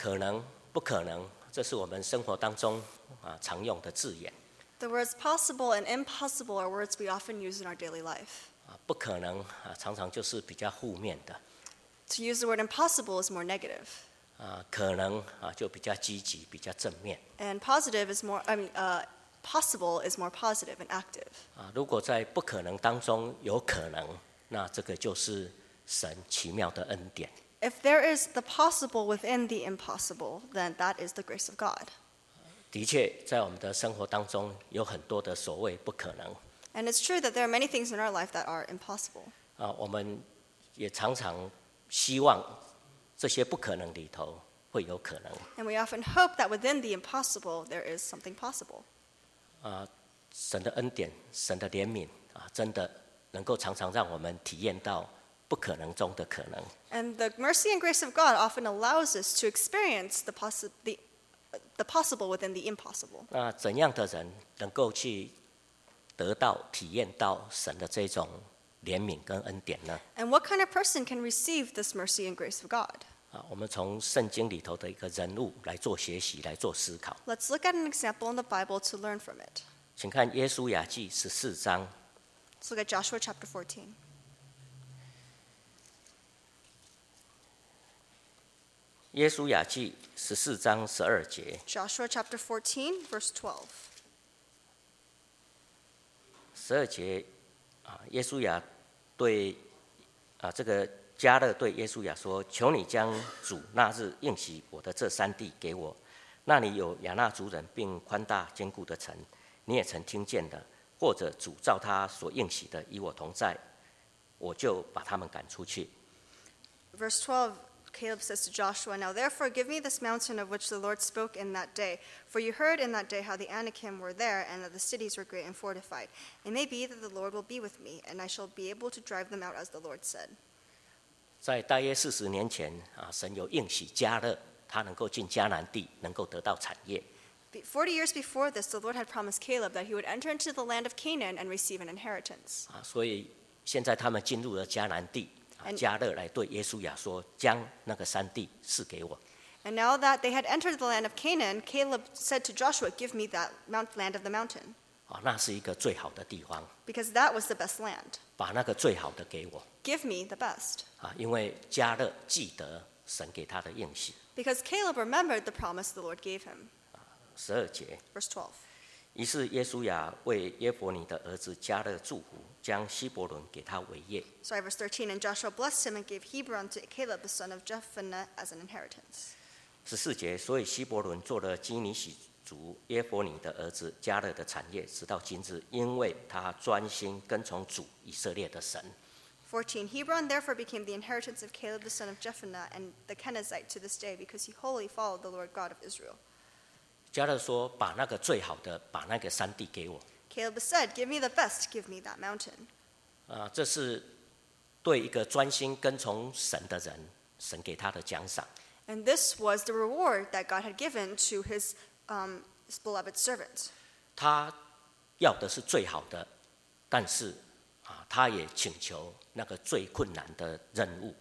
可能、不可能，这是我们生活当中常用的字眼。 The words possible and impossible are words we often use in our daily life. 不可能常常就是比较负面的。 To use the word impossible is more negative. 可能就比较积极、比较正面。 And positive is more, possible is more positive and active. 如果在不可能当中有可能，那这个就是神奇妙的恩典。 If there is the possible within the impossible, then that is the grace of God. 的确，在我们的生活当中有很多的所谓不可能。 And it's true that there are many things in our life that are impossible. 我们也常常希望这些不可能里头会有可能。 And we often hope that within the impossible, there is something possible. 神的恩典、神的怜悯真的能够常常让我们体验到不可能中的可能。 And the mercy and grace of God often allows us to experience the possible within the impossible. 那怎样的人能够去得到、体验到神的这种怜悯跟恩典呢？ And what kind of person can receive this mercy and grace of God? 我们从圣经里头的一个人物来做学习、来做思考。 Let's look at an example in the Bible to learn from it. 请看约书亚记14章。 Let's look at Joshua chapter 14. 约书亚记14章12节。 Joshua chapter 14, verse 12. 12节约书亚对这个迦勒对约书亚说：“求你将主那日应许我的这3地给我，那里有亚衲族人，并宽大坚固的城，你也曾听见的。或者主照他所应许的与我同在，我就把他们赶出去。” Verse 12, Caleb says to Joshua, "Now therefore give me this mountain of which the Lord spoke in that day. For you heard in that day how the Anakim were there, and that the cities were great and fortified. It may be that the Lord will be with me, and I shall be able to drive them out as the Lord said." 在大约40年前神有应许迦勒，他能够进迦南地，能够得到产业。 40 years before this, the Lord had promised Caleb that he would enter into the land of Canaan and receive an inheritance. 所以现在他们进入了迦南地，迦勒来对约书亚说：“将那个3地赐给我。” And now that they had entered the land of Canaan, Caleb said to Joshua, "Give me that land of the mountain." 那是一个最好的地方， Because that was the best land. 把那个最好的给我。 Give me the best. 因为迦勒记得神给他的应许。 Because Caleb remembered the promise the Lord gave him. 12节。 Verse 12. 于是约书亚为耶弗尼的儿子迦勒祝福，将希伯伦给他为业。 Sorry, verse 13. And Joshua blessed him and gave Hebron to Caleb the son of Jephunneh as an inheritance. 14节。所以希伯伦做了基尼喜族耶弗尼的儿子迦勒的产业，直到今日，因为他专心跟从主以色列的神。 14. Hebron therefore became the inheritance of Caleb the son of Jephunneh and the Kenizzite to this day, because he wholly followed the Lord God of Israel. 迦勒说：“把那个最好的，把那个3地给我。” Caleb said, "Give me the best, give me that mountain." 这是对一个专心跟从神的人，神给他的奖赏。 And this was the reward that God had given to his beloved servant. 他要的是最好的，但是他也请求那个最困难的任务。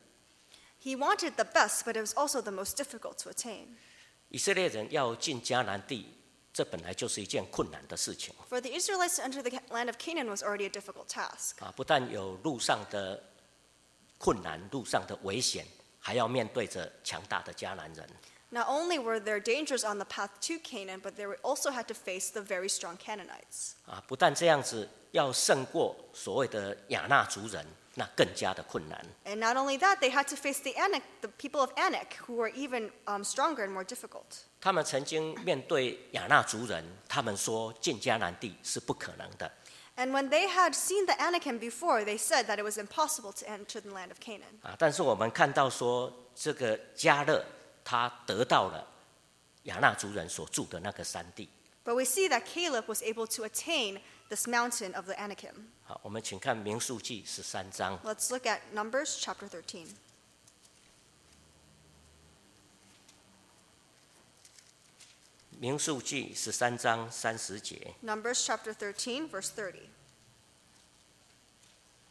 He wanted the best, but it was also the most difficult to attain. 以色列人要进迦南地，这本来就是一件困难的事情。 For the Israelites to enter the land of Canaan was already a difficult task. 不但有路上的困难、路上的危险，还要面对着强大的迦南人。 Not only were there dangers on the path to Canaan, but they also had to face the very strong Canaanites. 不但这样子，要胜过所谓的亚衲族人，那更加的困难。 And not only that, they had to face the people of Anak, who were even stronger and more difficult. 他们曾经面对亚衲族人，他们说进迦南地是不可能的。 And when they had seen the Anakim before, they said that it was impossible to enter the land of Canaan. 但是我们看到说，这个迦勒他得到了亚衲族人所住的那个3地。 But we see that Caleb was able to attain this mountain of the Anakim. 好，我们请看民数记13章。 Let's look at Numbers chapter 13. 民数记13章30节。 Numbers chapter 13, verse 30.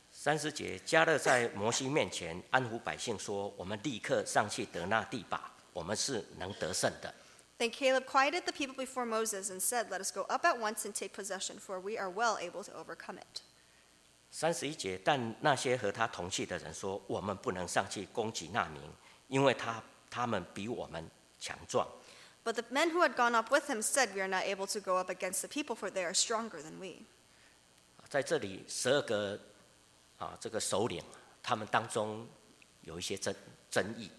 30节，迦勒在摩西面前安抚百姓说：“我们立刻上去得那地吧。” 我们是能得胜的。 Then Caleb quieted the people before Moses and said, Let us go up at once and take possession, for we are well able to overcome it. 31节，但那些和他同去的人说：“我们不能上去攻击那民，因为他们比我们强壮。” But the men who had gone up with him said, We are not able to go up against the people, for they are stronger than we. 在这里，12个这个首领，他们当中有一些争议。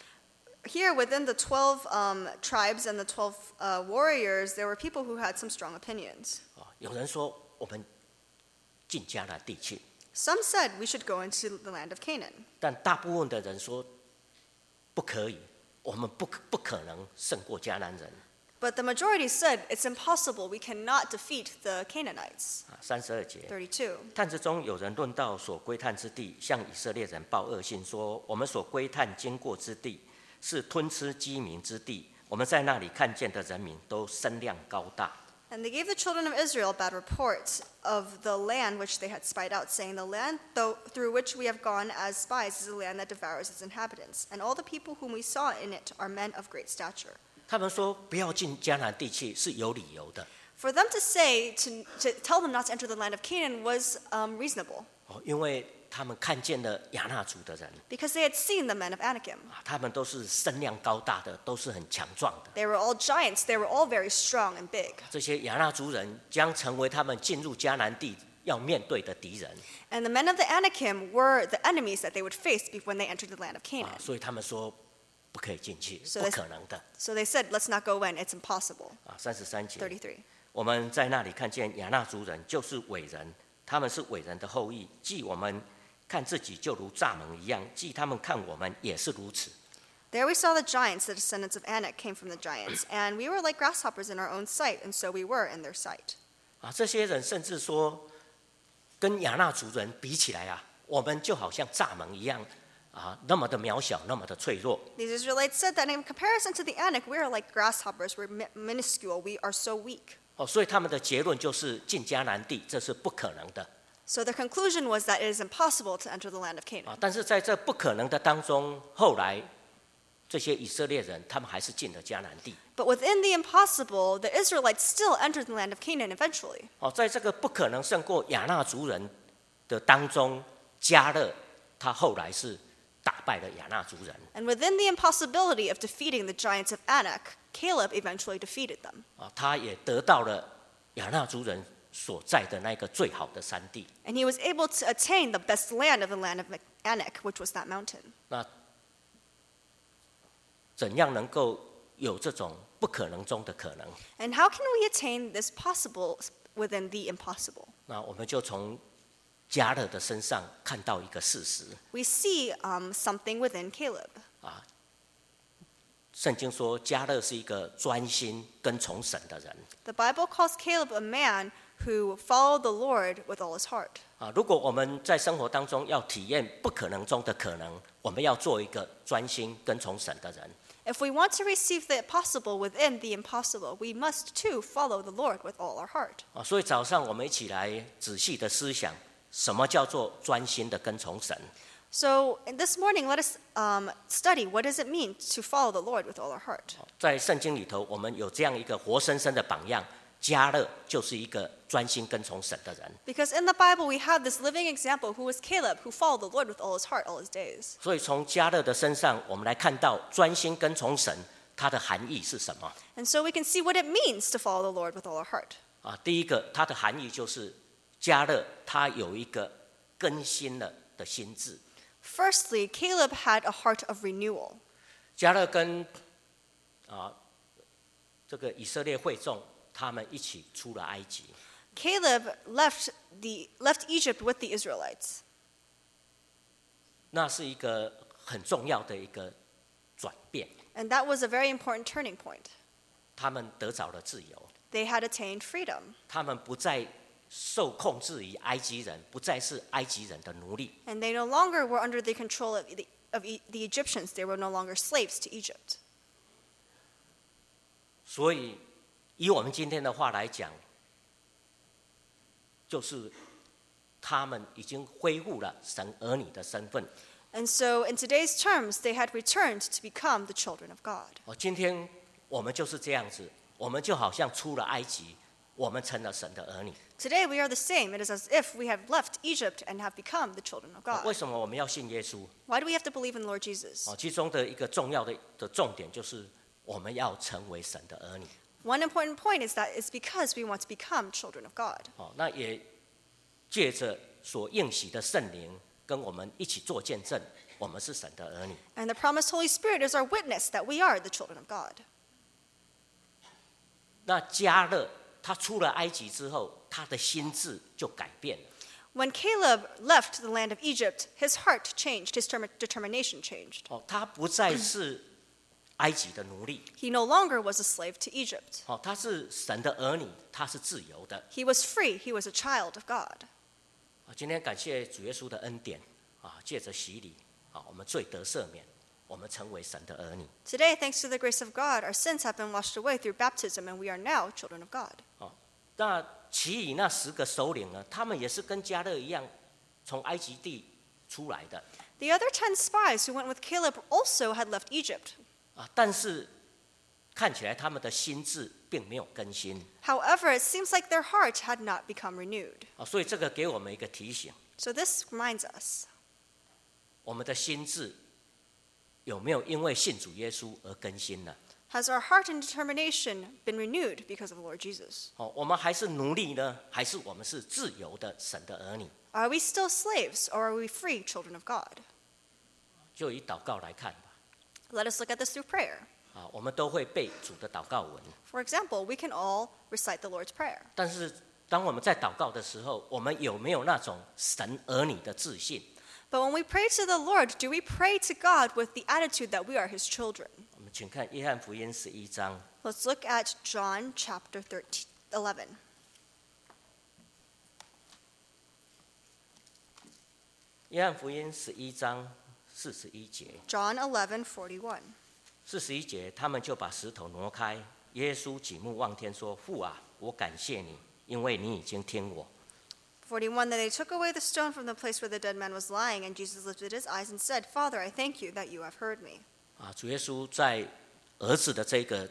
Here, within the 12 tribes and the 12 warriors, there were people who had some strong opinions. 有人说我们进迦南地去， Some said we should go into the land of Canaan. 但大部分的人说不可以，我们不可能胜过迦南人。 But the majority said, It's impossible. We cannot defeat the Canaanites. 32节， 32. 探子中有人论到所归探之地，向以色列人报恶信说：我们所归探经过之地，是吞吃饥民之地。我们在那里看见的人民都身量高大。 And they gave the children of Israel bad report of the land which they had spied out, saying, The land through which we have gone as spies is a land that devours its inhabitants, and all the people whom we saw in it are men of great stature. 他们说不要进迦南地去是有理由的， For them to say, to tell them not to enter the land of Canaan was reasonable, 因为他们看见了亚纳族的人， because they had seen the men of Anakim. 他们都是身量高大的，都是很强壮的。 They were all giants. They were all very strong and big. 这些亚纳族人将成为他们进入迦南地要面对的敌人， And the men of the Anakim were the enemies that they would face when they entered the land of Canaan. 所以他们说不可以进去， So 不 they- 可能的。 So they said, Let's not go in. It's impossible. 33节， 33. 我们在那里看见亚纳族人就是伟人，他们是伟人的后裔，既我们看自己就如蚱蜢一样，既他们看我们也是如此。 There we saw the giants, the descendants of Anak came from the giants, and we were like grasshoppers in our own sight, and so we were in their sight. 这些人甚至说，跟亚纳族人比起来我们就好像蚱蜢一样那么的渺小，那么的脆弱。 These Israelites said that in comparison to the Anak, we are like grasshoppers. We're minuscule. We are so weak. 所以他们的结论就是进迦南地，这是不可能的。 So their conclusion was that it is impossible to enter the land of Canaan. 但是在这不可能的当中，后来这些以色列人他们还是进了迦南地。 But within the impossible, the Israelites still entered the land of Canaan eventually. 在这个不可能胜过亚纳族人的当中，迦勒他后来是打败了亚纳族人。 And within the impossibility of defeating the giants of Anak, Caleb eventually defeated them. 他也得到了亚纳族人所在的那个最好的山地。 And he was able to attain the best land of the land of Anak, which was that mountain. 那怎样能够有这种不可能中的可能？ And how can we attain this possible within the impossible? 那我们就从迦勒的身上看到一个事实。 We see something within Caleb. 圣经说，迦勒是一个专心跟从神的人。 The Bible calls Caleb a man who followed the Lord with all his heart. 如果我们在生活当中要体验不可能中的可能，我们要做一个专心跟从神的人。 If we want to receive the possible within the impossible, we must too follow the Lord with all our heart. 所以早上我们一起来仔细的思想，什么叫做专心的跟从神？ So this morning, let us study what does it mean to follow the Lord with all our heart. 在圣经里头，我们有这样一个活生生的榜样，迦勒就是一个专心跟从神的人。 Because in the Bible, we have this living example who was Caleb, who followed the Lord with all his heart all his days. 所以从迦勒的身上，我们来看到专心跟从神，它的含义是什么？ And so we can see what it means to follow the Lord with all our heart. 第一个，它的含义就是迦勒他有一个更新了的心智。 Firstly, Caleb had a heart of renewal. 迦勒跟这个以色列会众，他们一起出了埃及。 Caleb left Egypt with the Israelites. 那是一个很重要的一个转变， And that was a very important turning point. 他们得着了自由， They had attained freedom. 他们不再受控制于埃及人，不再是埃及人的奴隶。 And they no longer were under the control of the Egyptians. They were no longer slaves to Egypt. 所以，以我们今天的话来讲，就是他们已经恢复了神儿女的身份。 And so, in today's terms, they had returned to become the children of God. 今天我们就是这样子，我们就好像出了埃及，我们成了神的儿女。 Today, we are the same. It is as if we have left Egypt and have become the children of 为 God. 什么我们要信耶稣？ Why do we have to believe in the Lord Jesus? 其中的一个重要的重点就是我们要成为神的儿女。 One important point is that it's because we want to become children of God. 那也借着所应许的圣灵，跟我们一起做见证，我们是神的儿女。 And the promised Holy Spirit is our witness that we are the children of God. 那迦勒他出了埃及之后，他的心智就改变了。 When Caleb left the land of Egypt, his heart changed, his determination changed. 他不再是埃及的奴隶， He no longer was a slave to Egypt. 他是神的儿女，他是自由的。 He was free, he was a child of God. 今天感谢主耶稣的恩典，借着洗礼，我们罪得赦免，我们成为神的儿女。 Today, thanks to the grace of God, our sins have been washed away through baptism, and we are now children of God. 那其余那10个首领呢？他们也是跟迦勒一样，从埃及地出来的。 The other 10 spies who went with Caleb also had left Egypt. 但是看起来他们的心智并没有更新。 However, it seems like their heart had not become renewed. 所以这个给我们一个提醒： So this reminds us, 我们的心智有没有因为信主耶稣而更新呢？ has our heart and determination been renewed because of the Lord Jesus? 我们还是奴隶呢，还是我们是自由的神的儿女？ Are we still slaves, or are we free children of God? 就以祷告来看吧。 Let us look at this through prayer. 我们都会背主的祷告文， For example, we can all recite the Lord's Prayer. 但是当我们在祷告的时候，我们有没有那种神儿女的自信？ But when we pray to the Lord, do we pray to God with the attitude that we are His children? 我们请看约翰福音11章。 Let's look at John chapter 11. 约翰福音11章41节。 John 11:41. 41节，他们就把石头挪开。耶稣举目望天说：“父啊，我感谢你，因为你已经听我。” 41, that they took away the stone from the place where the dead man was lying, and Jesus lifted his eyes and said, Father, I thank you that you have heard me. 主耶稣在儿子的这个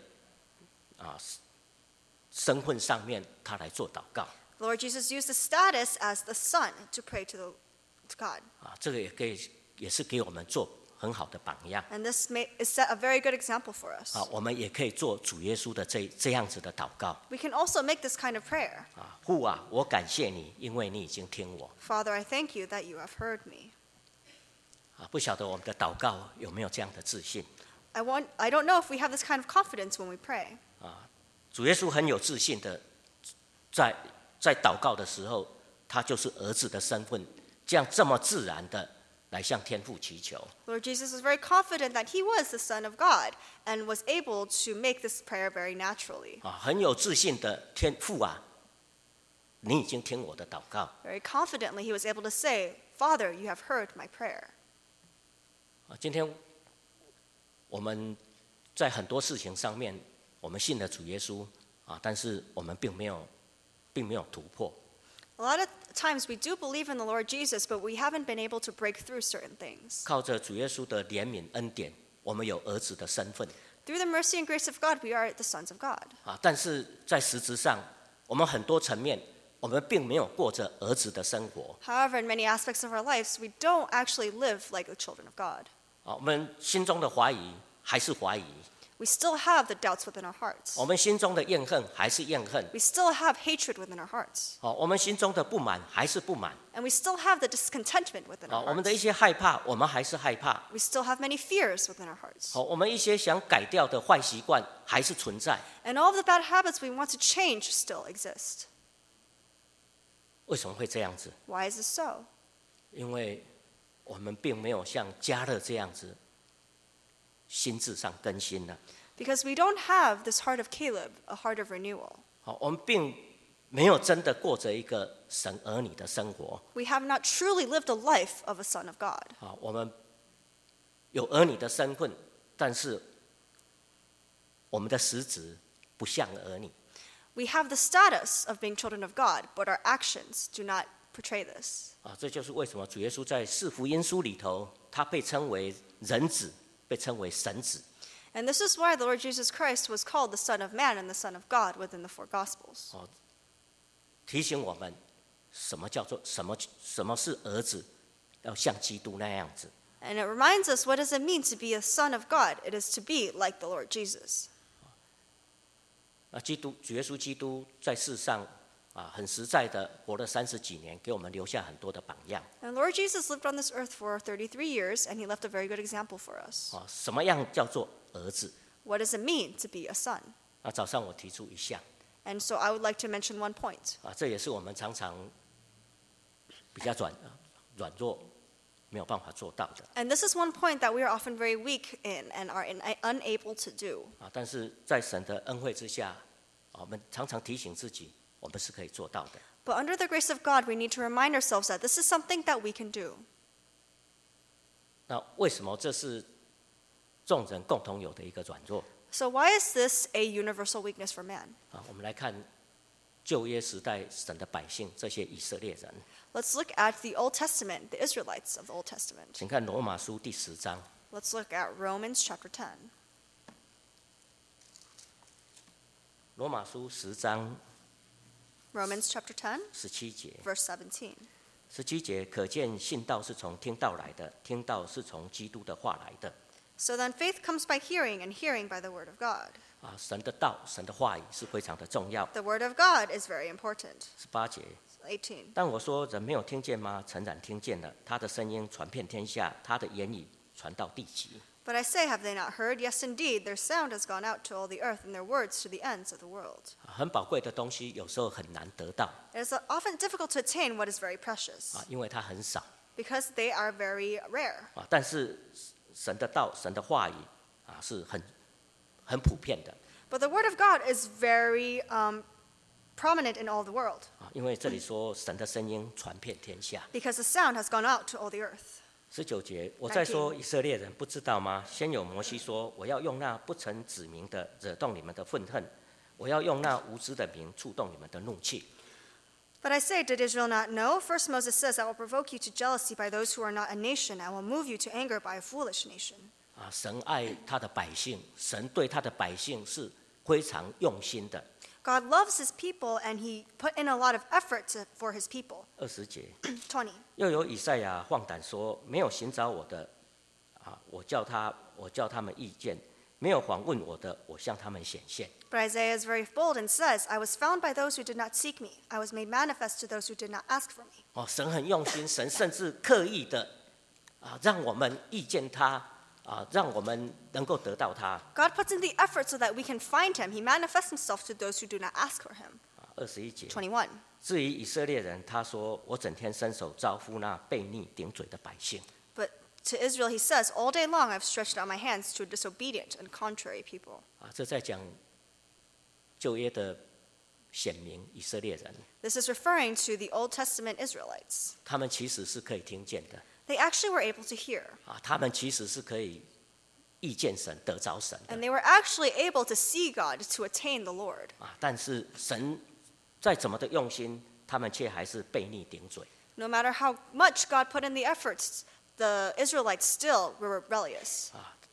身份上面，他来做祷告。 The Lord Jesus used the status as the Son to pray to God. 这个也是给我们做很好的榜样。 And this is set a very good example for us. 我们也可以做主耶稣的这样子的祷告。 We can also make this kind of prayer. 父啊，我感谢你，因为你已经听我。 Father, I thank you that you have heard me. 不晓得我们的祷告有没有这样的自信？ I don't know if we have this kind of confidence when we pray. 主耶稣很有自信的，在祷告的时候，他就是儿子的身份，这么自然的来向天父祈求。 Lord Jesus was very confident that he was the Son of God and was able to make this prayer very naturally. 很有自信的天父啊，你已经听我的祷告。 Very confidently, he was able to say, Father, you have heard my prayer. 今天我们在很多事情上面，我们信了主耶稣但是我们并没有突破。 A lot of times we do believe in the Lord Jesus, but we haven't been able to break through certain things. 靠着主耶稣的怜悯恩典，我们有儿子的身份 Through the mercy and grace of God, we are the sons of God. 但是在实质上，我们很多层面，我们并没有过着儿子的生活 However, in many aspects of our lives, we don't actually live like the children of God. 我们心中的怀疑还是怀疑， We still have the doubts within our hearts. 我们心中的怨恨还是怨恨 We still have hatred within our hearts. 我们心中的不满还是不满 And we still have the discontentment within our 我们的一 hearts. 些害怕，我们还是害怕 We still have many fears within our hearts. 我们一些想改掉的坏习惯还是存在。 And all of the bad habits we want to change still exist. 为什么会这样子？ Why is this so? 因为我们并没有像迦勒这样子，心智上更新了。 Because we don't have this heart of Caleb, a heart of renewal. 我们并没有真的过着一个神儿女的生活。 We have not truly lived a life of a son of God. 我们有儿女的身份，但是我们的实质不像儿女。 We have the status of being children of God, but our actions do not portray this. 这就是为什么主耶稣在四福音书里头，他被称为人子，被称为神子。 And this is why the Lord Jesus Christ was called the Son of Man and the Son of God within the four Gospels. 提醒我们什么是儿子，要像基督那样子。 And it reminds us, what does it mean to be a son of God? It is to be like the Lord Jesus. 主耶稣基督在世上很实在的活了30几年，给我们留下很多的榜样。 And Lord Jesus lived on this earth for 33 years, and he left a very good example for us. 什么样叫做儿子？ What does it mean to be a son? 早上我提出一项。 And so I would like to mention one point. 这也是我们常常比较软弱，没有办法做到的。 And this is one point that we are often very weak in and are unable to do. 但是在神的恩惠之下，我们常常提醒自己，我们是可以做到的。 But under the grace of God, we need to remind ourselves that this is something that we can do. 那为什么这是众人共同有的一个软弱？ So why is this a universal weakness for man? 我们来看旧约时代神的百姓，这些以色列人。 Let's look at the Old Testament, the Israelites of the Old Testament. 请看罗马书第10章。 Let's look at Romans chapter 10. 罗马书10章 Romans chapter 10, 17节。 verse 17. 17节可见信道是从听道来的，听道是从基督的话来的。 So then faith comes by hearing, and hearing by the word of God. 神的道，神的话语是非常的重要。 The word of God is very important. 18节。 18. 但我说人没有听见吗？诚然听见了，他的声音传遍天下，他的言语传到地极。 But I say, have they not heard? Yes, indeed, their sound has gone out to all the earth, and their words to the ends of the world. 很宝贵的东西，有时候很难得到。 It is often difficult to attain what is very precious, 因为它很少。 because they are very rare. 但是神的道、神的话语是很普遍的。 But the word of God is very prominent in all the world, 因为这里说神的声音传遍天下。 because the sound has gone out to all the earth. 19节，我在说以色列人不知道吗？先有摩西说，我要用那不曾指明的惹动你们的愤恨，我要用那无知的名触动你们的怒气。 But I say, did Israel not know? First Moses says, I will provoke you to jealousy by those who are not a nation, and will move you to anger by a foolish nation. 神爱他的百姓，神对他的百姓是非常用心的。 God loves his people, and he put in a lot of effort for his people. 20节， 20. 又有以赛亚放胆说，没有寻找我的，我叫他们意见；没有访问我的，我向他们显现。 But Isaiah is very bold and says, I was found by those who did not seek me. I was made manifest to those who did not ask for me. 神很用心，神甚至刻意的让我们遇见他，让我们能够得到他。 God puts in the effort so that we can find him. He manifests himself to those who do not ask for him. 21节。 21. 至于以色列人，他说：“我整天伸手招呼那悖逆顶嘴的百姓。” But to Israel he says, all day long I've stretched out my hands to disobedient and contrary people. 这在讲旧约的显明以色列人， This is referring to the Old Testament Israelites. 他们其实是可以听见的， They actually were able to hear. 他们其实是可以遇见神、得着神的 And they were actually able to see God, to attain the Lord. 但是神再怎么的用心，他们却还是悖逆顶嘴。 No matter how much God put in the efforts, the Israelites still were rebellious.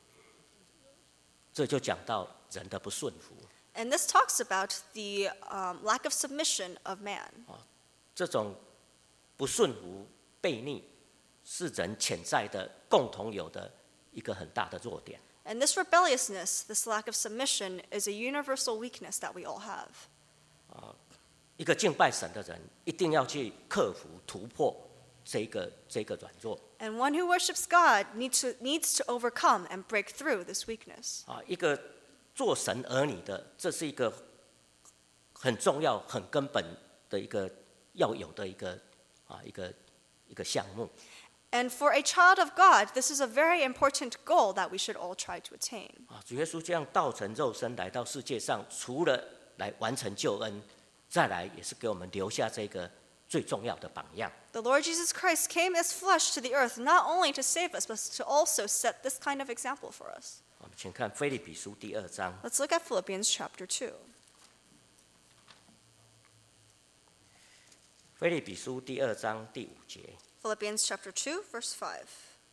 这就讲到人的不顺服， And this talks about the lack of submission of man. 这种不顺服、悖逆，是人潜在的共同有的一个很大的弱点。 And this rebelliousness, this lack of submission, is a universal weakness that we all have. 一个敬拜神的人，一定要去克服、突破这个软弱。 And one who worships God needs to overcome and break through this weakness. 一个做神儿女的，这是一个很重要、很根本的一个要有的一个项目。 And for a child of God, this is a very important goal that we should all try to attain. 主耶稣这样道成肉身来到世界上，除了来完成救恩，再来也是给我们留下这个最重要的榜样。 The Lord Jesus Christ came as flesh to the earth, not only to save us, but to also set this kind of example for us. 我们请看腓立比书第2章。 Let's look at Philippians chapter 2. 腓立比书第2章第5节， Philippians chapter 2, verse 5.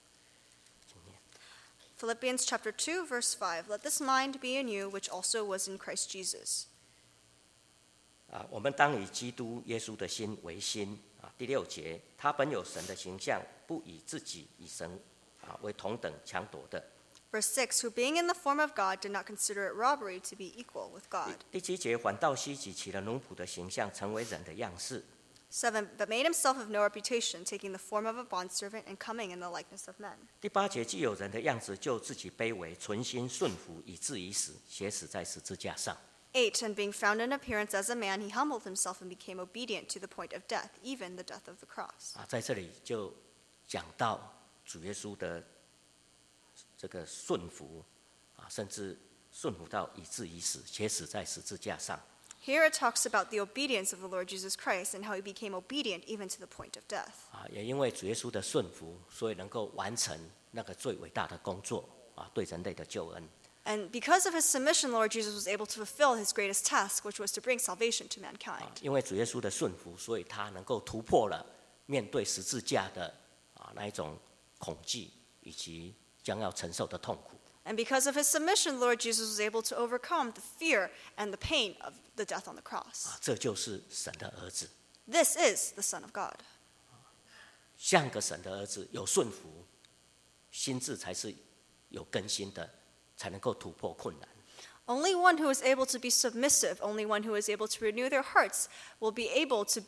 Philippians chapter 2, verse 5. Let this mind be in you, which also was in Christ Jesus. 我们当以基督耶稣的心为心。第6节，他本有神的形象，不以自己以神为同等抢夺的。 Verse 6, who being in the form of God did not consider it robbery to be equal with God. 第7节，反倒希奇起了奴仆的形象，成为人的样式。 7, but made himself of no reputation, taking the form of a bondservant and coming in the likeness of men. 第8节，既有人的样子，就自己卑微，存心顺服，以至于死，且死在十字架上。 8, and being found in appearance as a man, he humbled himself and became obedient to the point of death, even the death of the cross. 在这里就讲到主耶稣的这个顺服，甚至顺服到以至于死，且死在十字架上。 Here it talks about the obedience of the Lord Jesus Christ and how he became obedient even to the point of death. 也因为主耶稣的顺服，所以能够完成那个最伟大的工作，对人类的救恩。 And because of his submission, Lord Jesus was able to fulfill his greatest task, which was to bring salvation to mankind. 因为主耶稣的顺服，所以他能够突破了面对十字架的那一种恐惧，以及将要承受的痛苦。 And because of his submission, Lord Jesus was able to overcome the fear and the pain of the death on the cross. 这就是神的儿子， This is the Son of God. 像个神的儿子，有顺服，心智才是有更新的，才能够突破困难。 Only one who is able to be submissive, only one who is able to renew their hearts, will be able to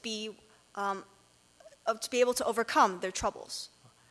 able to overcome their troubles.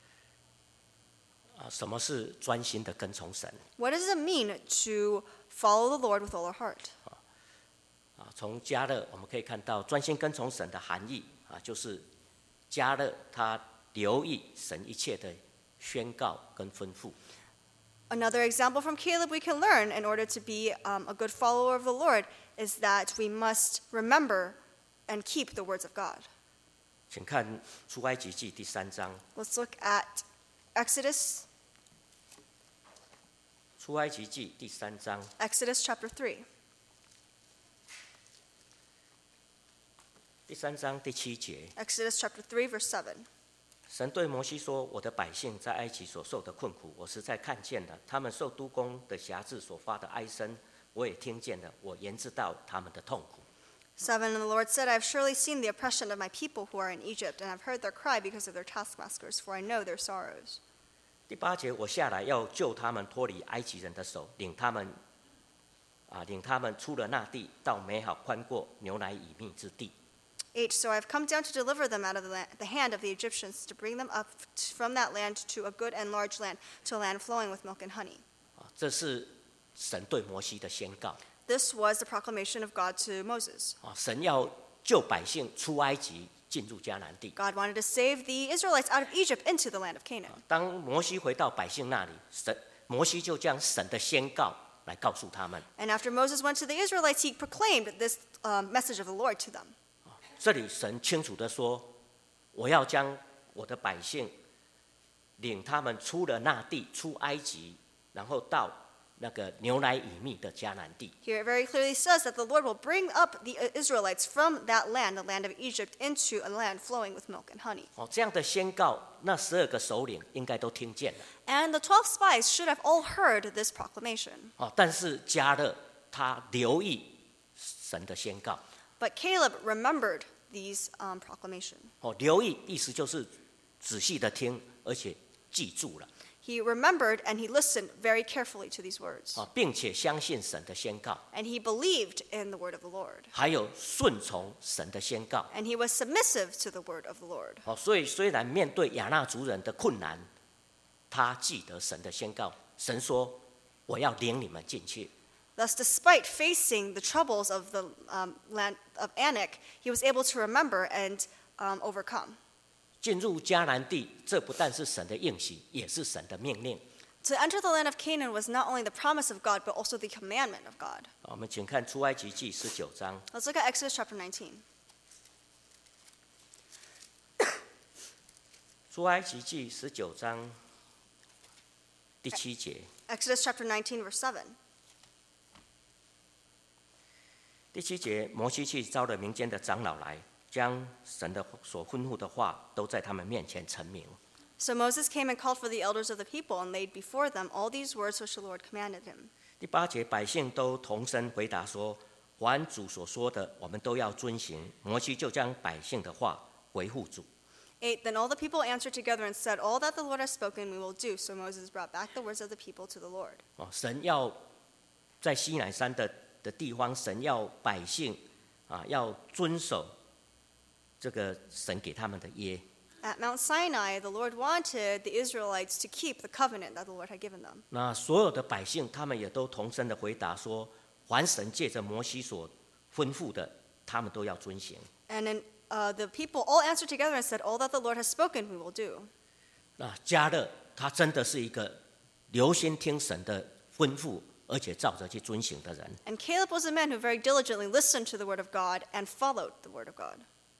什么是专心的跟从神？ What does it mean to follow the Lord with all our heart? 从加勒我们可以看到，专心跟从神的含义就是加勒他留意神一切的宣告跟吩咐。 Another example from Caleb we can learn in order to be a good follower of the Lord is that we must remember and keep the words of God. 请看出埃及记第3章。 Let's look at Exodus 出埃及记第3章 Exodus chapter 3. 第3章第7节， Exodus chapter 3, verse 7. 神对摩西说：“我的百姓在埃及所受的困苦，我实在看见了；他们受督工的辖制所发的哀声，我也听见了。我研知道他们的痛苦。” 7, and the Lord said, I have surely seen the oppression of my people who are in Egypt, and have heard their cry because of their taskmasters, for I know their sorrows. 第8节，我下来要救他们脱离埃及人的手，领他们出了那地，到美好宽阔、牛奶与蜜之地。 8, so I have come down to deliver them out of the hand of the Egyptians, to bring them up from that land to a good and large land, to a land flowing with milk and honey. 这是神对摩西的宣告。 This was the proclamation of God to Moses. 神要救百姓出埃及，进入迦南地。 God wanted to save the Israelites out of Egypt into the land of Canaan. 当摩西回到百姓那里，摩西就将神的宣告来告诉他们。 And after Moses went to the Israelites, he proclaimed this message of the Lord to them. 这里神清楚地说：“我要将我的百姓领他们出了那地，出埃及，然后到那个牛奶与蜜的迦南地。” Here it very clearly says that the Lord will bring up the Israelites from that land, the land of Egypt, into a land flowing with milk and honey. 这样的宣告，那12个首领应该都听见了。 And the 12 spies should have all heard this proclamation. 但是加勒他留意神的宣告。 But Caleb remembered these proclamation. 留意意思就是仔细的听，而且记住了。 He remembered and he listened very carefully to these words. 并且相信神的宣告， And he believed in the word of the Lord. 还有顺从神的宣告。 And he was submissive to the word of the Lord. 所以虽然面对亚纳族人的困难，他记得神的宣告。神说：“我要领你们进去。” Thus, despite facing the troubles of the land of Anak, he was able to remember and overcome. 进入迦南地，这不但是神的应许，也是神的命令。 To enter the land of Canaan was not only the promise of God, but also the commandment of God. 我们请看出埃及记19章。 Let's look at Exodus chapter 19. 出埃及记19章第7节。 Exodus chapter 19, verse 7. 第7节，摩西去招了民间的长老来， 将神的所吩咐的话都在他们面前陈明。 So Moses came and called for the elders of the people and laid before them all these words which the Lord commanded him. 第8节，百姓都同声回答说：“凡主所说的，我们都要遵行。”摩西就将百姓的话回复主。 8, Then all the people answered together and said, All that the Lord has spoken we will do. So Moses brought back the words of the people to the Lord. 神要在西乃山的地方，神要百姓要遵守这个神给他们的约。 At Mount Sinai, the Lord wanted the Israelites to keep the covenant that the Lord had given them. 那所有的百姓，他们也都同声的回答说：“凡神借着摩西所吩咐的，他们都要遵行。” And then the people all answered together and said, All that the Lord has spoken we will do. 那迦勒他真的是一个留心听神的吩咐，而且照着去遵行的人。 And Caleb was a man who very diligently listened to the word of God and followed the word of God.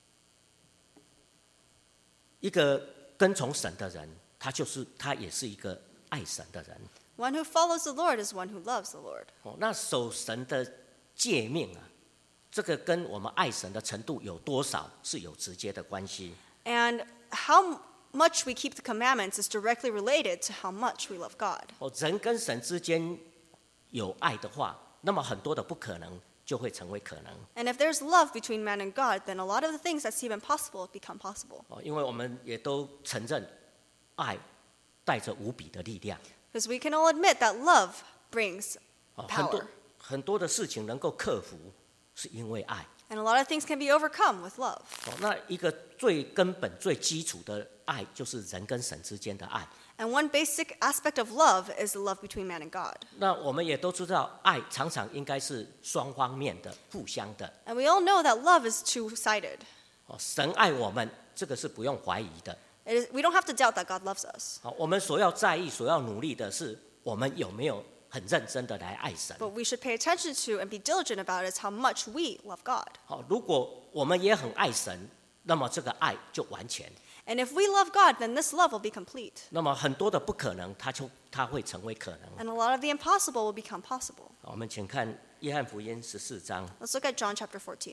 一个跟从神的人，他也是一个爱神的人。 One who follows the Lord is one who loves the Lord. 那守神的诫命这个跟我们爱神的程度有多少是有直接的关系。 And how much we keep the commandments is directly related to how much we love God. 人跟神之间有爱的话，那么很多的不可能就会成为可能。 And if there's love between man and God, then a lot of the things that seem impossible become possible. 因为我们也都承认，爱带着无比的力量。 Because we can all admit that love brings 很 power. 很多的事情能够克服，是因为爱。 And a lot of things can be overcome with love. 那一个最根本、最基础的爱，就是人跟神之间的爱。 And one basic aspect of love is the love between man and God. 那我们也都知道，爱常常应该是双方面的、互相的。 And we all know that love is two-sided. 神爱我们，这个是不用怀疑的。 We don't have to doubt that God loves us. 我们所要在意、所要努力的是，我们有没有很认真的来爱神。 What we should pay attention to and be diligent about is how much we love God. 如果我们也很爱神，那么这个爱就完全。 And if we love God, then this love will be complete. 那么很多的不可能，它会成为可能。 And a lot of the impossible will become possible. 我们请看约翰福音14章。 Let's look at John chapter 14.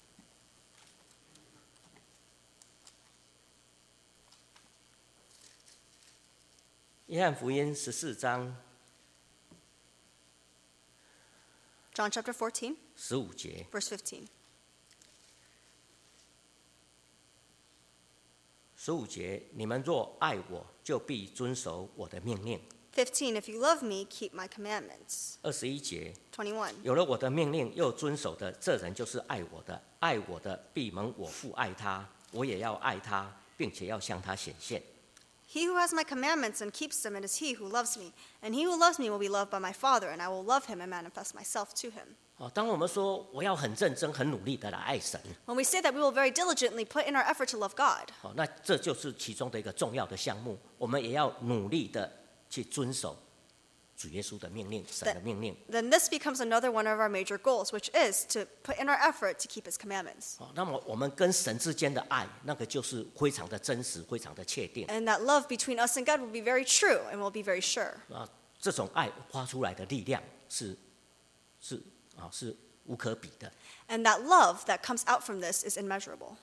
约翰福音14章 John chapter 14, 15节。 verse 15. 15节，你们若爱我，就必遵守我的命令。 15, If you love me, keep my commandments. 21节， 21, 有了我的命令又遵守的，这人就是爱我的。爱我的，必蒙我父爱他，我也要爱他，并且要向他显现。 He who has my commandments and keeps them, it is he who loves me. And he who loves me will be loved by my Father, and I will love him and manifest myself to him. 当我们说我要很认真、很努力的来爱神， When we say that we will very diligently put in our effort to love God, 那这就是其中的一个重要的项目。我们也要努力的去遵守主耶稣的命令、神的命令。 then this becomes another one of our major goals, which is to put in our effort to keep his commandments. 那么我们跟神之间的爱，那个就是非常的真实、非常的确定。 And that love between us and God will be very true and will be very sure. 这种爱发出来的力量是无可比的。 And that love that comes out from this is immeasurable.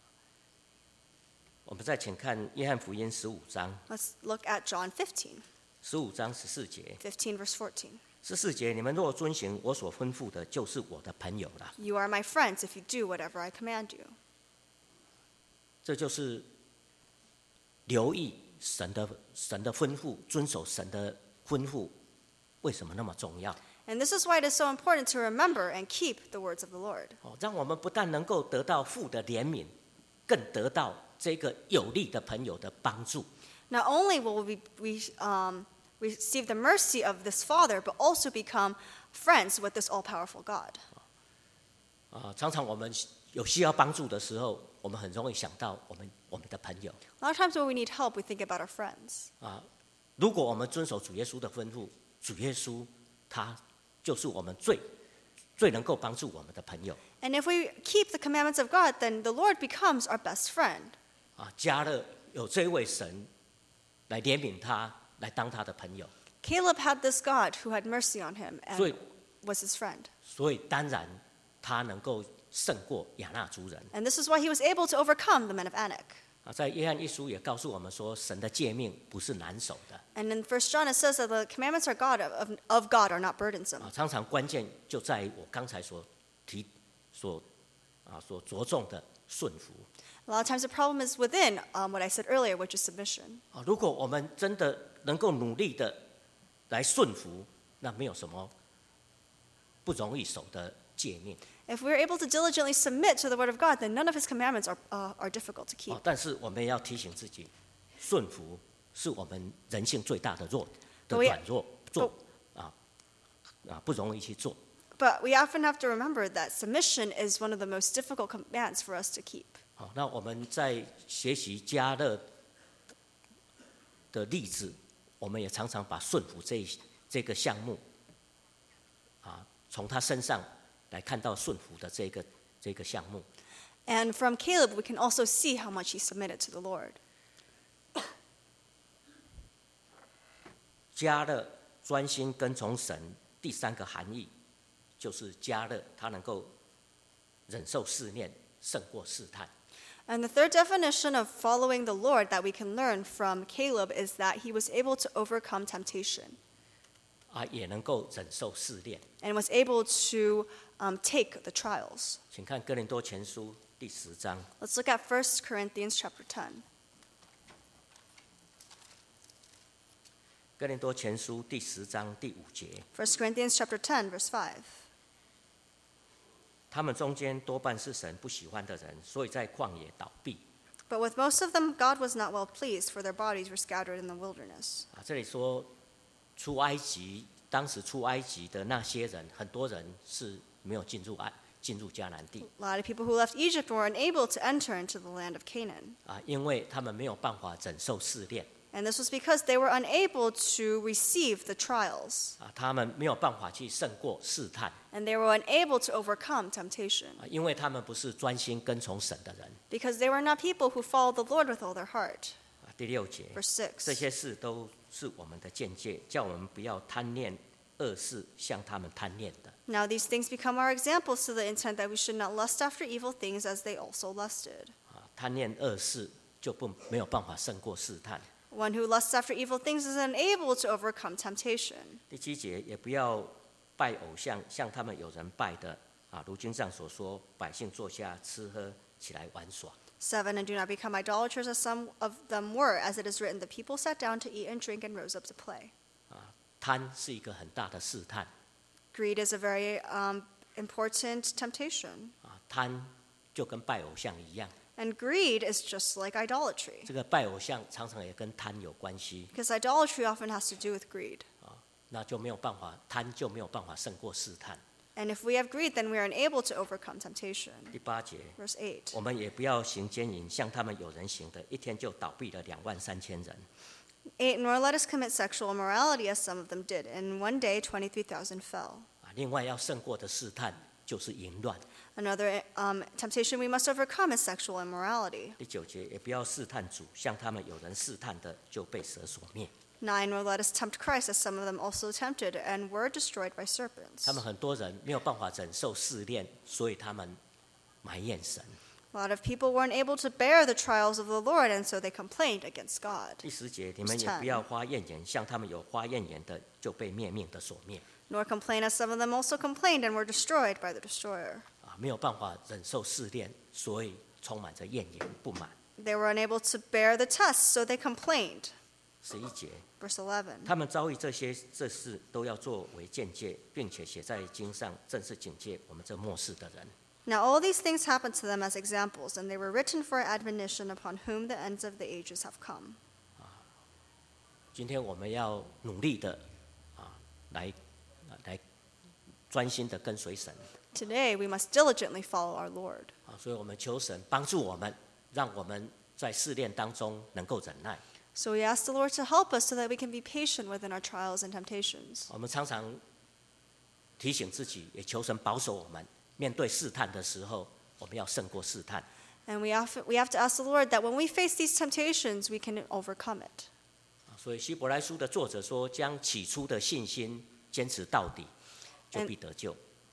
我们再请看约翰福音15章 Let's look at John 15, ，15章14节。 15 verse 14. 14节，你们若遵行我所吩咐的，就是我的朋友了。 You are my friends if you do whatever I command you. 这就是留意神的吩咐，遵守神的吩咐，为什么那么重要？ And this is why it is so important to remember and keep the words of the Lord. 让我们不但能够得到父的怜悯，更得到这个有力的朋友的帮助。 Not only will we receive the mercy of this Father, but also become friends with this all-powerful God. 常常我们有需要帮助的时候，我们很容易想到我们的朋友。 A lot of times when we need help, we think about our friends. 如果我们遵守主耶稣的吩咐，主耶稣他就是我们最能够帮助我们的朋友。 And if we keep the commandments of God, then the Lord becomes our best friend. 迦勒有这位神来怜悯他，来当他的朋友， Caleb had this God who had mercy on him 所以 and was his friend. 所以当然他能够胜过亚纳族人。 And this is why he was able to overcome the men of Anak. 在约翰一书也告诉我们说，神的诫命不是难守的。 And in 1 John it says that the commandments of God are not burdensome. 常常关键就在于我刚才所着重的顺服。 A lot of times the problem is within what I said earlier, which is submission. 如果我们真的能够努力的来顺服，那没有什么不容易守的诫命。 If we're able to diligently submit to the word of God, then none of his commandments are difficult to keep. 但是我们也要提醒自己，顺服是我们人性最大的 But we- 软弱，不容易去做。 But we often have to remember that submission is one of the most difficult commands for us to keep. 那我们在学习加勒的例子，我们也常常把顺服这个项目，从他身上来看到顺服的这个项目。 And from Caleb, we can also see how much he submitted to the Lord. 加勒专心跟从神，第三个含义就是加勒他能够忍受试炼，胜过试探。 And the third definition of following the Lord that we can learn from Caleb is that he was able to overcome temptation 也能够忍受试炼。 and was able to take the trials. 请看哥林多前书第10章。 Let's look at 1 Corinthians chapter 10. 哥林多前书第10章第5节， 1 Corinthians chapter 10, verse 5. 他们中间多半是神不喜欢的人，所以在旷野倒闭。 But with most of them, God was not well pleased, for their bodies were scattered in the wilderness. 这里说出埃及，当时出埃及的那些人，很多人是没有进入迦南地 A lot of people who left Egypt were unable to enter into the land of Canaan. 因为他们没有办法忍受试炼 And this was because they were unable to receive the trials. 他们没有办法去胜过试探 And they were unable to overcome temptation. 因为他们不是专心跟从神的人。 Because they were not people who followed the Lord with all their heart. 第6节， Verse 这 6. 些事都是我们的见解，叫我们不要贪恋恶事，像他们贪恋的。 Now these things become our examples to the intent that we should not lust after evil things as they also lusted. 贪恋恶事就没有办法胜过试探。 One who lusts after evil things is unable to overcome temptation. 第7节，也不要拜偶像，像他们有人拜的如经上所说，百姓坐下吃喝，起来玩耍。 7. And do not become idolaters as some of them were, as it is written, the people sat down to eat and drink and rose up to play. 贪是一个很大的试探 Greed is a very important temptation. 贪就跟拜偶像一样， And greed is just like idolatry. 这个拜偶像常常也跟贪有关系 Because idolatry often has to do with greed. 那就没有办法，贪就没有办法胜过试探。 And if we have greed, then we are unable to overcome temptation. 第8节， Verse 8. 我们也不要行奸淫，像他们有人行的，一天就倒闭了23000人。 8. Nor let us commit sexual immorality as some of them did. In one day, 23,000 fell. 另外要胜过的试探就是淫乱。 Another temptation we must overcome is sexual immorality. 第9节，也不要试探主，像他们有人试探的，就被蛇所灭。 9. Nor let us tempt Christ, as some of them also tempted, and were destroyed by serpents. 他们很多人没有办法忍受试炼，所以他们埋怨神。 A lot of people weren't able to bear the trials of the Lord, and so they complained against God. 第10节，你们也不要发怨言，像他们有发怨言的，就被灭命的所灭。 Nor complain, as some of them also complained and were destroyed by the destroyer. 没有办法忍受试炼，所以充满着怨言不满。 They were unable to bear the tests, so they complained. 11节， Verse 11. 他们遭遇这事都要作为鉴戒，并且写在经上，正是警戒我们这末世的人。 Now all these things happened to them as examples, and they were written for admonition upon whom the ends of the ages have come. 今天我们要努力的来专心的跟随神。 Today we must diligently follow our Lord. 所以我们求神帮助我们，让我们在试炼当中能够忍耐。 So we ask the Lord to help us so that we can be patient within our trials and temptations. 我们常常提醒自己，也求神保守我们，面对试探的时候，我们要胜过试探。 And we have to ask the Lord that when we face these temptations, we can overcome it. 所以希伯来书的作者说，将起初的信心坚持到底，就必得救。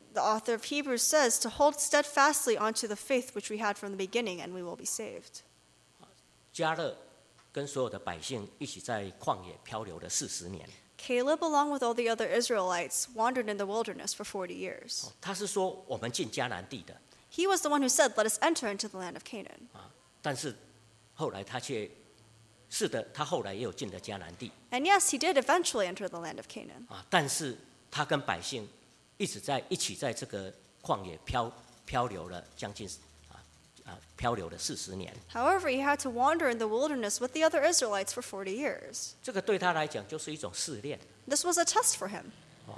the author of Hebrews says to hold steadfastly onto the faith which we had from the beginning, and we will be saved. 迦勒跟所有的百姓一起在旷野漂流了40年。 Caleb, along with all the other Israelites, wandered in the wilderness for 40 years. 他是说我们进迦南地的， He was the one who said, "Let us enter into the land of Canaan." 但是后来他却是的，他后来也有进了迦南地 And yes, he did eventually enter the land of Canaan. 但是他跟百姓一起在这个旷野漂流了将近漂流了40年。 However, he had to wander in the wilderness with the other Israelites for 40 years. 这个对他来讲就是一种试炼。 This was a test for him.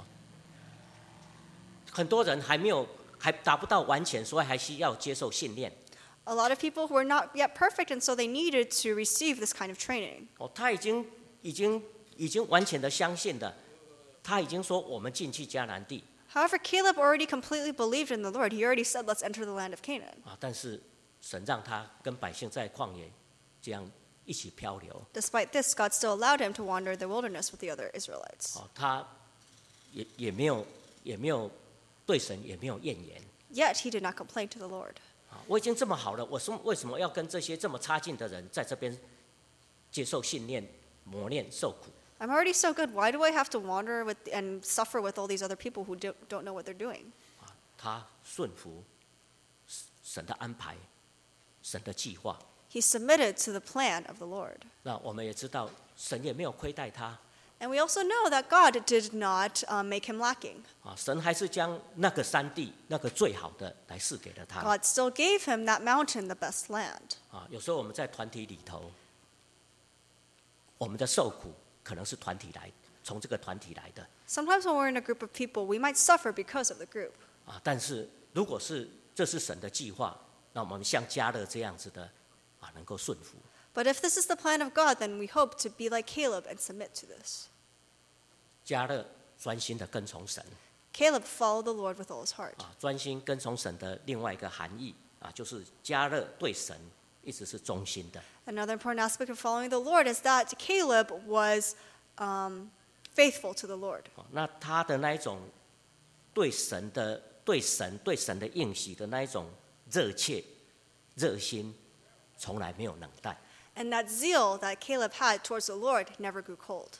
很多人还达不到完全，所以还需要接受训练。 A lot of people who were not yet perfect, and so they needed to receive this kind of training. 他已经完全的相信了，他已经说我们进去迦南地 However, Caleb already completely believed in the Lord. He already said, "Let's enter the land of Canaan." 但是神让他跟百姓在旷野这样一起漂流 Despite this, God still allowed him to wander the wilderness with the other Israelites. 他也没有对神也没有怨言 Yet he did not complain to the Lord. 我已经这么好了，为什么要跟这些这么差劲的人在这边接受训练、磨练、受苦？ I'm already so good. Why do I have to wander with and suffer with all these other people who don't know what they're doing? 他顺服神的安排、神的计划。 He submitted to the plan of the Lord. 那我们也知道，神也没有亏待他 And we also know that God did not make him lacking. 神还是将那个山地那个最好的来赐给了他 God still gave him that mountain, the best land. 有时候我们在团体里头，我们的受苦可能是从这个团体来的 Sometimes when we're in a group of people, we might suffer because of the group. 但是如果这是神的计划，那我们像迦勒这样子的能够顺服。 But if this is the plan of God, then we hope to be like Caleb and submit to this. 迦勒专心的跟从神 Caleb followed the Lord with all his heart. 专心跟从神的另外一个含义就是迦勒对神一直是忠心的 Another important aspect of following the Lord is that Caleb was faithful to the Lord. 那他的那一种对神的应许的那一种热切热心，从来没有冷淡 And that zeal that Caleb had towards the Lord never grew cold.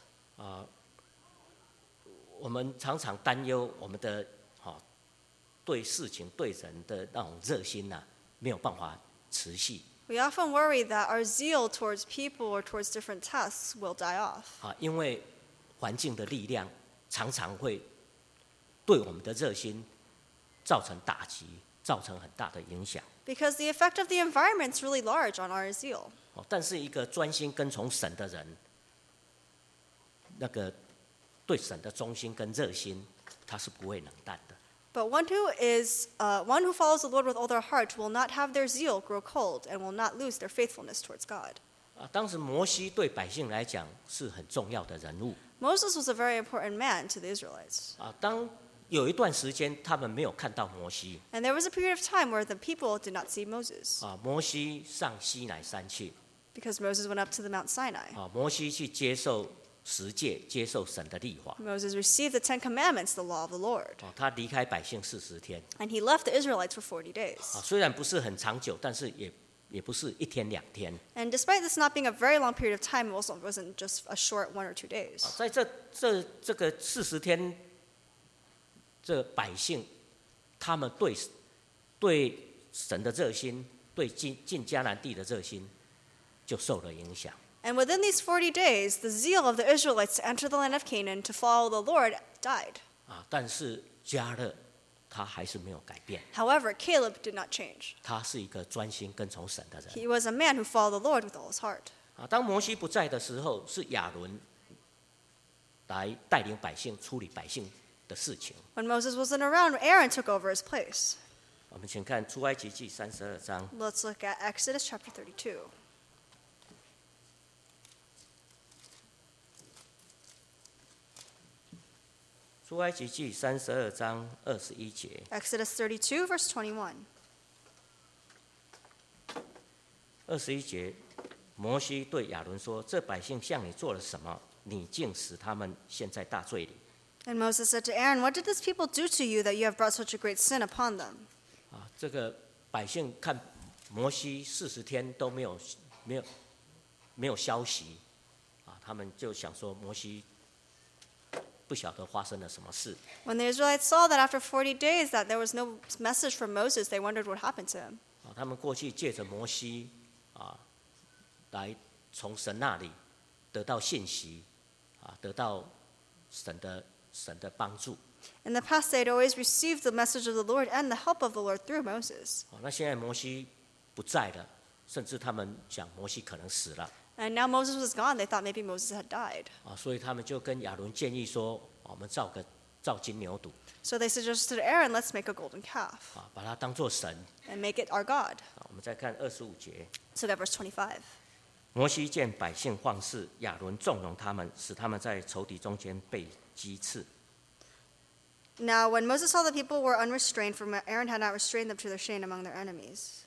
我们常常担忧我们的对事情对人的那种热心没有办法持续 We often worry that our zeal towards people or towards different tasks will die off. 因为环境的力量常常会对我们的热心造成打击，造成很大的影响。 Because the effect of the environment is really large on our zeal. 但是一个专心跟从神的人，那个对神的忠心跟热心，他是不会冷淡的。 But one who follows the Lord with all their heart will not have their zeal grow cold and will not lose their faithfulness towards God. 当时摩西对百姓来讲是很重要的人物 Moses was a very important man to the Israelites. 当有一段时间他们没有看到摩西 And there was a period of time where the people did not see Moses 摩西上西乃山去 because Moses went up to the Mount Sinai. 摩西去接受十诫，接受神的律法 Moses received the Ten Commandments, the law of the Lord. 他离开百姓40天 And he left the Israelites for 40 days. 虽然不是很长久，但是也不是1天2天 And despite this not being a very long period of time, it also wasn't just a short 1 or 2 days. 在这个40天，这百姓他们对神的热心，对进迦南地的热心，就受了影响。 And within these 40 days, the zeal of the Israelites to enter the land of Canaan to follow the Lord died. 但是迦勒他还是没有改变， However, Caleb did not change. 他是一个专心跟从神的人。 He was a man who followed the Lord with all his heart. 当摩西不在的时候，是亚伦来带领百姓处理百姓的事情。 When Moses wasn't around, Aaron took over his place. 我们请看出埃及记32章。 Let's look at Exodus chapter 32. 出埃及记32章21节。 Exodus 32, verse 21. 21节，摩西对亚伦说：“这百姓向你做了什么？你竟使他们陷在大罪里？ And Moses said to Aaron, What did this people do to you that you have brought such a great sin upon them? 这个百姓看摩西40天都没有消息，他们就想说摩西不晓得发生了什么事。 When the Israelites saw that after 40 days that there was no message from Moses, they wondered what happened to him. 他们过去借着摩西来从神那里得到信息，得到神的帮助。 In the past, they had always received the message of the Lord and the help of the Lord through Moses. 那现在摩西不在了，甚至他们想摩西可能死了。 And now Moses was gone. They thought maybe Moses had died. 所以他们就跟亚伦建议说，我们造金牛犊， So they suggested to Aaron, let's make a golden calf 把它当作神。 and make it our God. 我们再看25节， So look at verse 25. 摩西见百姓放肆，亚伦纵容他们，使他们在仇敌中间被击刺。 Now, when Moses saw the people were unrestrained, for Aaron had not restrained them to their shame among their enemies.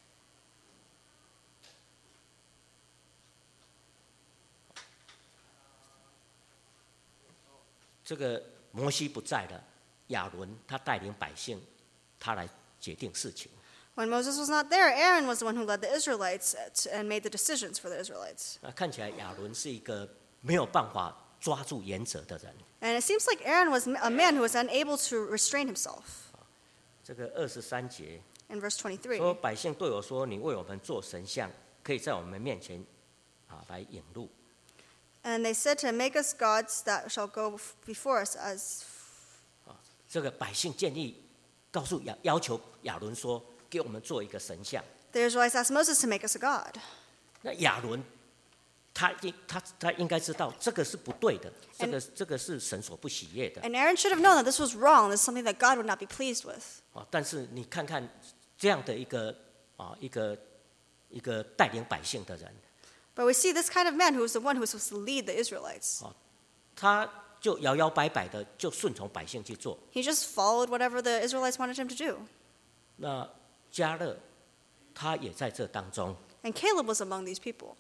这个摩西不在了，亚伦他带领百姓，他来决定事情。 When Moses was not there, Aaron was the one who led the Israelites and made the decisions for the Israelites. 看起来亚伦是一个没有办法抓住原则的人。 And it seems like Aaron was a man who was unable to restrain himself. 这个23节 In verse 说， 23, 百姓对我说：“你为我们做神像，可以在我们面前来引路。” and they said to him, Make us gods that shall go before us as... 这个百姓建议要求亚伦说：“给我们做一个神像。” The Israelites asked Moses to make us a god. 那亚伦他应该知道这个是不对的，这个是神所不喜悦的。 And Aaron should have known that this was wrong, this is something that God would not be pleased with. 但是你看看这样的一个带领百姓的人， But we see this kind of man who was the one who was supposed to lead the Israelites. 他就摇摇摆摆的就顺从百姓去做。 He just followed whatever the Israelites wanted him to do. 那迦勒他也在这当中， And Caleb was among these people.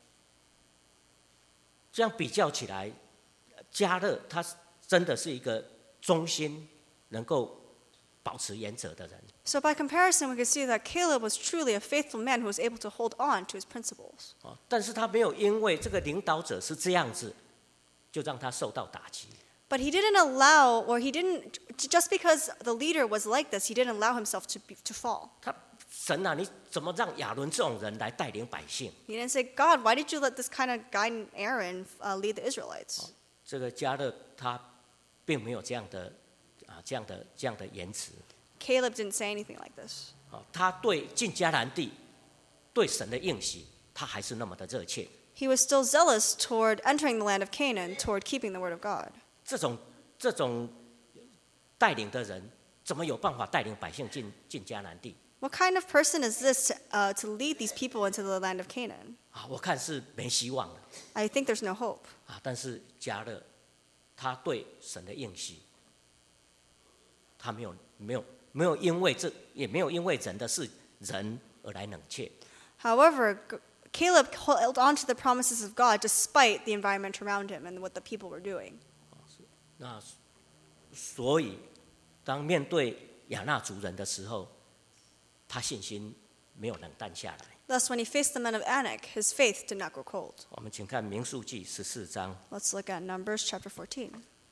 这样比较起来，迦勒他真的是一个忠心、能够保持原则的人。 So by comparison, we can see that Caleb was truly a faithful man who was able to hold on to his principles. 但是他没有因为这个领导者是这样子，就让他受到打击。 But he didn't allow, or he didn't, just because the leader was like this, he didn't allow himself to fall. 神啊，你怎么让亚伦这种人来带领百姓？ He didn't say, God, why did you let this kind of guy named Aaron lead the Israelites? 这个迦勒他并没有这样的言辞。 Caleb didn't say anything like this. 他对进迦南地、对神的应许，他还是那么的热切。 He was still zealous toward entering the land of Canaan, toward keeping the word of God. 这种带领的人，怎么有办法带领百姓进迦南地？ What kind of person is this to lead these people into the land of Canaan? 我看是没希望了。 I think there's no hope. 但是迦勒，他对神的应许，他没有因为也没有因为人的是人而来冷却。 However, Caleb held on to the promises of God despite the environment around him and what the people were doing. 那所以，当面对亚纳族人的时候，他信心没有冷淡下来。 Thus, when he faced the men of Anak, his faith did not grow cold. 我们请看民数记14章。 Let's look at Numbers chapter 14.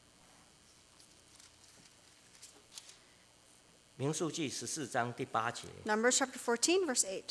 民数记14章第8节。 Numbers chapter 14, verse 8.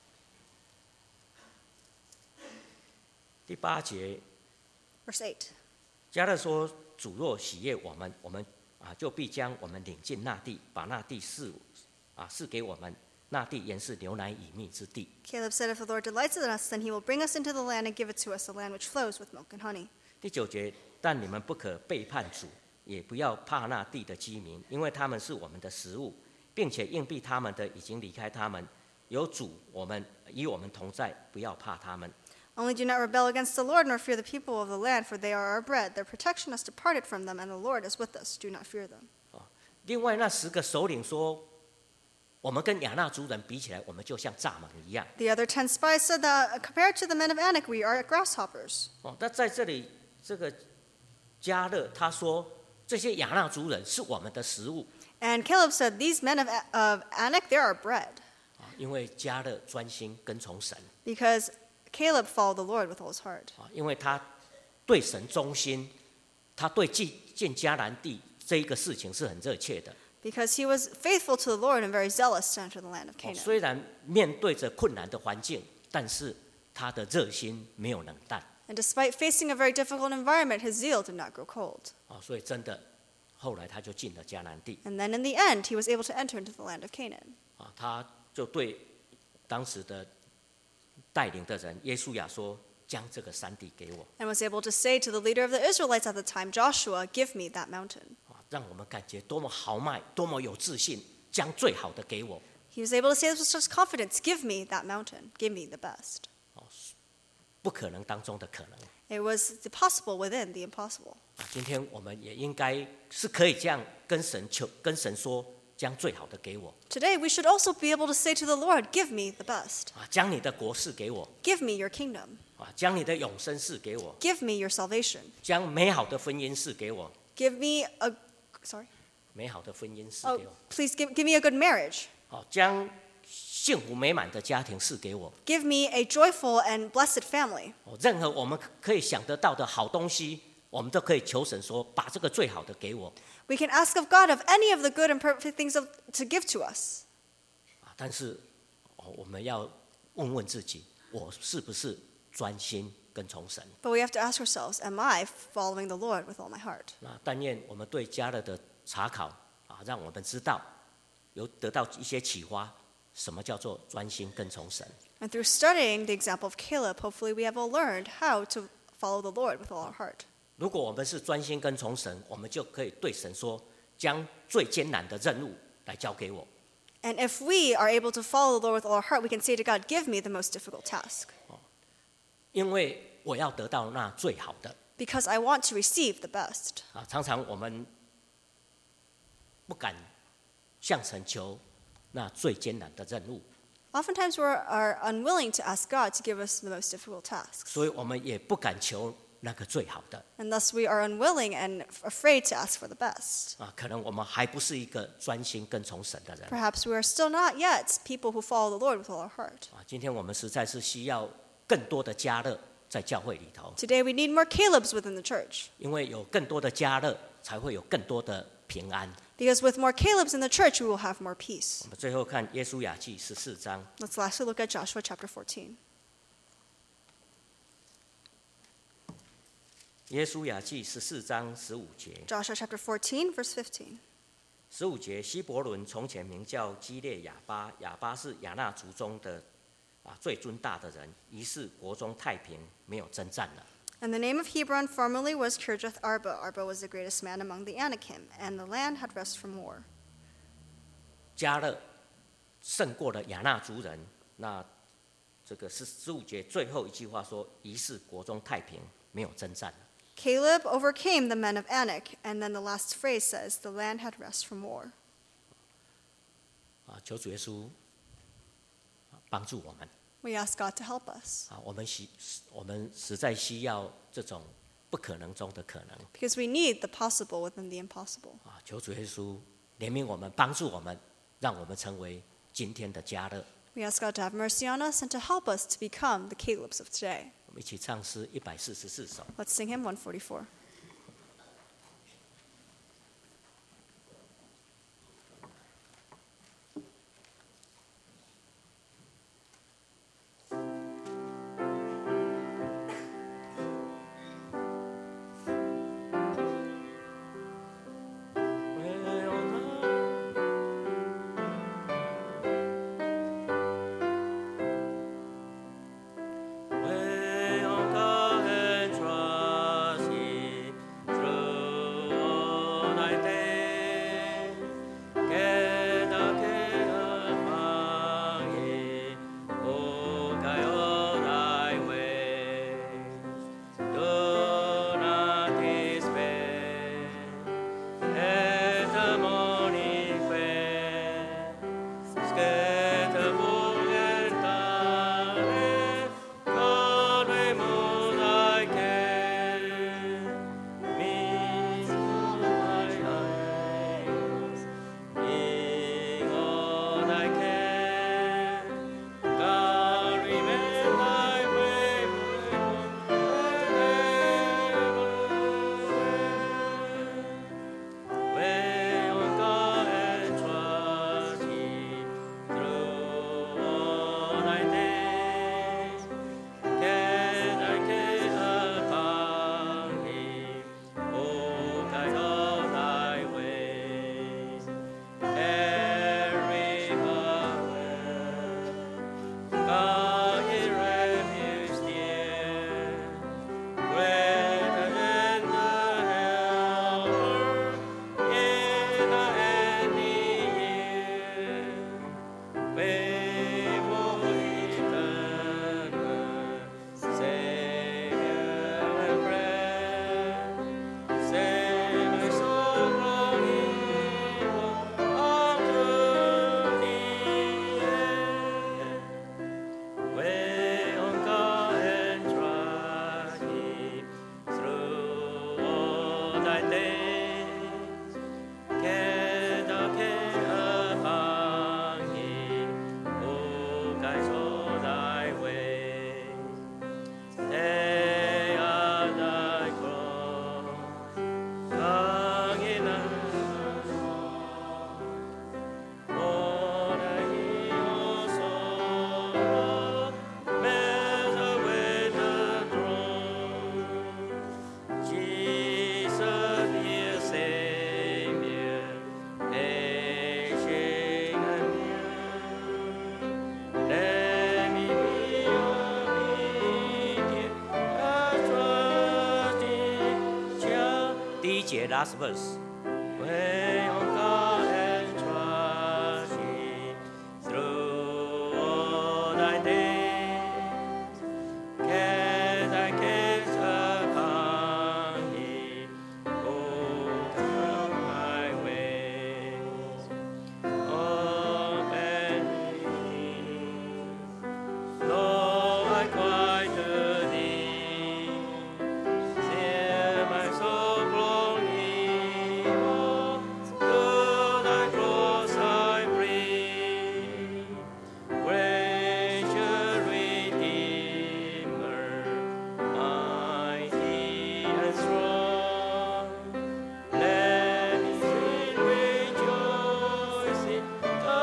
第8节， Verse 8. 迦勒说：“主若喜悦我们，就必将我们领进那地，把那地赐给我们。那地原是牛奶与蜜之地。” Caleb said, If the Lord delights in us, then he will bring us into the land and give it to us, a land which flows with milk and honey. 第9节，但你们不可背叛主，也不要怕那地的居民，因为他们是我们的食物，并且硬币他们的已经离开他们。有主与我们同在，不要怕他们。 Only do not rebel against the Lord, nor fear the people of the land, for they are our bread. Their protection has departed from them, and the Lord is with us. Do not fear them. 另外那10个首领说：“我们跟亚纳族人比起来，我们就像蚱蜢一样。” The other 10 spies said that, compared to the men of Anak, we are grasshoppers. 那在这里，这个迦勒他说：“ 这些亚纳族人是我们的食物。 And Caleb said, These men of Anak, they're our bread. 因为迦勒专心跟从神， Because Caleb followed the Lord with all his heart. 因为他对神忠心，他对进迦南地这一个事情是很热切的。 Because he was faithful to the Lord and very zealous to enter the land of Canaan. 虽然面对着困难的环境，但是他的热心没有冷淡。 And despite facing a very difficult environment, his zeal did not grow cold. 所以真的，后来他就进了迦南地。 And then in the end, he was able to enter into the land of Canaan. 他就对当时的带领的人耶稣亚说：“将这个山地给我。” And was able to say to the leader of the Israelites at the time, Joshua, give me that mountain. 让我们感觉多么豪迈，多么有自信，将最好的给我。 He was able to say this with such confidence, give me that mountain, give me the best. 不可能当中的可能。 It was the possible within the impossible. 今天我们也应该是可以这样跟神求，跟神说，将最好的给我。 Today, we should also be able to say to the Lord, give me the best. 将你的国事给我。 Give me your kingdom. 将你的永生事给我。 Give me your salvation. 将美好的婚姻事给我。 Give me a, sorry? 美好的婚姻事 Oh, 给我。 please give me a good marriage. 将幸福美满的家庭事给我。 Give me a joyful and blessed family. 任何我们可以想得到的好东西，我们都可以求神说，把这个最好的给我。 We can ask of God of any of the good and perfect things to give to us. 但是我们要问问自己，我是不是专心跟从神？ But we have to ask ourselves, am I following the Lord with all my heart? 但愿我们对迦勒的查考让我们知道，有得到一些启发，什么叫做专心跟从神。 And through studying the example of Caleb, hopefully we have all learned how to follow the Lord with all our heart. 如果我们是专心跟从神，我们就可以对神说，将最艰难的任务来交给我。 And if we are able to follow the Lord with all our heart, we can say to God, give me the most difficult task. 因为我要得到那最好的。 Because I want to receive the best. 常常我们不敢向神求那最艰难的任务， Oftentimes we are unwilling to ask God to give us the most difficult tasks. 所以我们也不敢求那个最好的。 And thus we are unwilling and afraid to ask for the best. 可能我们还不是一个专心跟从神的人。 Perhaps we are still not yet people who follow the Lord with all our heart. 今天我们实在是需要更多的迦勒在教会里头， Today we need more Calebs within the church. 因为有更多的迦勒，才会有更多的平安。 Because with more Calebs in the church, we will have more peace. 我们最后看约书亚记14章， Let's lastly look at Joshua chapter 14. 约书亚记14章15节。 Joshua chapter 14, verse 15. 15节，希伯伦从前名叫基列亚巴，亚巴是亚纳族中的最尊大的人，于是国中太平，没有征战了。 And the name of Hebron formerly was Kirjath Arba. Arba was the greatest man among the Anakim, and the land had rest from war. 迦勒胜过了亚纳族人，那这个是15节最后一句话说，于是国中太平，没有征战了。 Caleb overcame the men of Anak, and then the last phrase says, the land had rest from war. 求主耶稣帮助我们。 We ask God to help us, 我们实在需要这种不可能中的可能。 because we need the possible within the impossible. 求主耶稣怜悯我们，帮助我们，让我们成为今天的迦勒。 We ask God to have mercy on us and to help us to become the Calebs of today. 我们一起唱诗144首。 Let's sing hymn 144. 第一节 last verse。Wait on God and trust Him through all thy days. Cast thy cares upon Him, overcome thy ways. Open Him, Lord, I cry to Thee. Hear my soul longing, to Thy cross I bring. Gracious Redeemer, mighty and strong, let me rejoice in the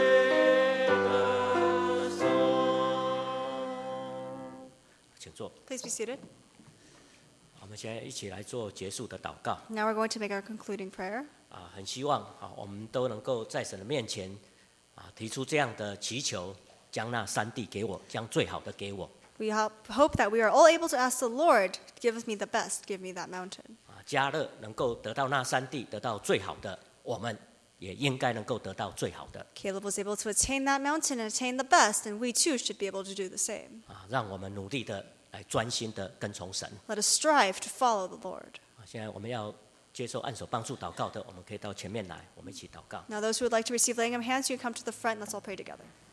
maker's song。请坐。 Please be seated. 我们现在一起来做结束的祷告。 Now we're going to make our concluding prayer. 很希望我们都能够在神的面前提出这样的祈求，将那山地给我，将最好的给我。 We hope that we are all able to ask the Lord, give me the best, give me that mountain. 迦勒能够得到那山地，得到最好的，我们也应该能够得到最好的。 Caleb was able to attain that mountain and attain the best, and we too should be able to do the same. 让我们努力的来专心的跟从神。 Let us strive to follow the Lord. 现在我们要接受按手帮助祷告的，我们可以到前面来，我们一起祷告。 Now those who would like to receive laying of hands, you can come to the front. Let's all pray together.